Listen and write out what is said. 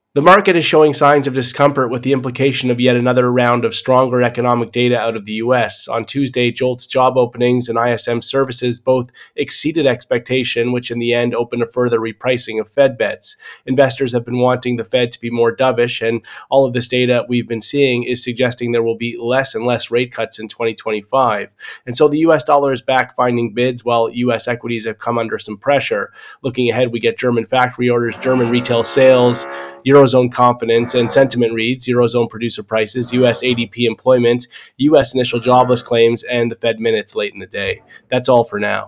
The market is showing signs of discomfort with the implication of yet another round of stronger economic data out of the US. On Tuesday, JOLTS job openings and ISM services both exceeded expectation, which in the end opened a further repricing of Fed bets. Investors have been wanting the Fed to be more dovish, and all of this data we've been seeing is suggesting there will be less and less rate cuts in 2025. And so the US dollar is back finding bids while US equities have come under some pressure. Looking ahead, we get German factory orders, German retail sales, Eurozone confidence and sentiment reads, Eurozone producer prices, US ADP employment, US initial jobless claims, and the Fed minutes late in the day. That's all for now.